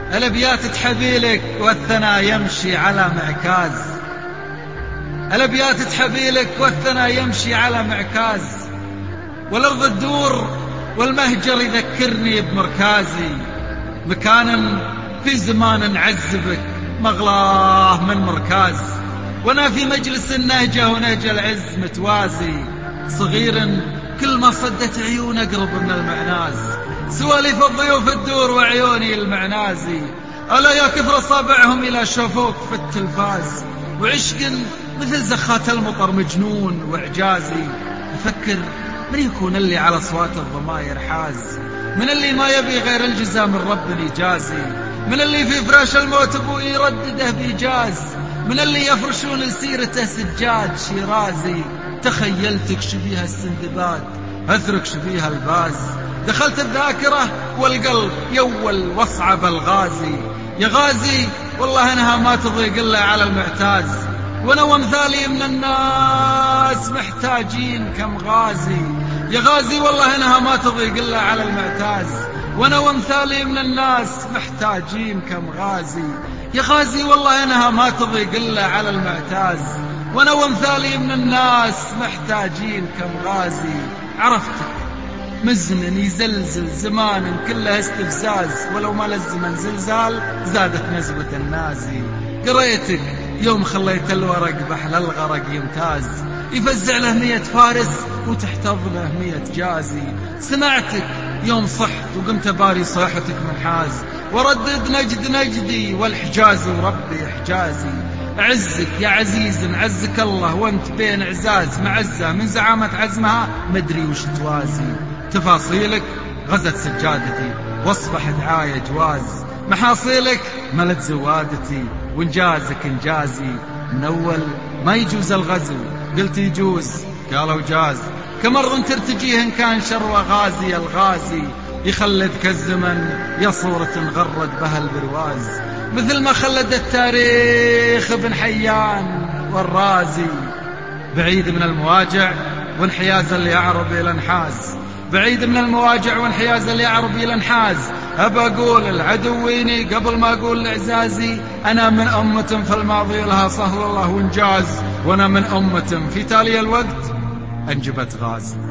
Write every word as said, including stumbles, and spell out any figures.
الأبيات تحبيلك والثنا يمشي على معكاز، الأبيات تحبيلك والثنا يمشي على معكاز، والأرض تدور والمهجر يذكرني بمركازي، مكانا في زمان نعذبك مغلاه من مركاز، وانا في مجلس النهجة ونهج العز متوازي، صغير كل ما صدت عيون اقرب من المعناز، سواليف الضيوف تدور وعيوني المعنازي، ألا يا كثر أصابعهم إلى شافوك في التلفاز، وعشق مثل زخات المطر مجنون وإعجازي، أفكر من يكون اللي على أصوات الضماير حاز، من اللي ما يبي غير الجزاء من رب إيجازي، من اللي في فراش الموت أبوي يردده بإيجاز، من اللي يفرشون لسيرته سجاد شيرازي، تخيلتك شبيها السندباد أثرك شبيها الباز، دخلت الذاكرة والقلب يول واصعب الغازي، يا غازي والله انها ما تضيق الا على المعتاز، وانا وامثالي من الناس محتاجين كم غازي، يا غازي والله انها ما تضيق الا على المعتاز، وانا وامثالي من الناس محتاجين كم غازي، يا غازي والله انها ما تضيق الا على المعتاز، وانا وامثالي من الناس محتاجين كم غازي، عرفتك مزمن يزلزل زمان كله استفزاز، ولو ما للزمن زلزال زادت نزوة النازي، قريتك يوم خليت الورق بحل الغرق يمتاز، يفزع له مية فارس وتحتضنه مية جازي، سمعتك يوم صحت وقمت باري صيحتك منحاز، وردد نجد نجدي والحجاز وربي حجازي، عزك يا عزيز عزك الله وانت بين عزاز معزة، من زعامة عزمها مدري وش توازي، تفاصيلك غزت سجادتي واصبح دعاية جواز، محاصيلك ملت زوادتي وانجازك انجازي، من اول ما يجوز الغزو قلت يجوز قالوا جاز، كمرض ترتجيه ان كان شروى غازي الغازي، يخلدك الزمن يا صورة غرد بها البرواز، مثل ما خلد التاريخ ابن حيان والرازي، بعيد من المواجع وانحياز اللي يعرب إلى انحاز، بعيد من المواجع وانحياز اللي يعرب إلى انحاز، أبى أقول العدويني قبل ما أقول لعزازي، أنا من أمة في الماضي لها صهر الله وانجاز، وأنا من أمة في تالي الوقت أنجبت غاز.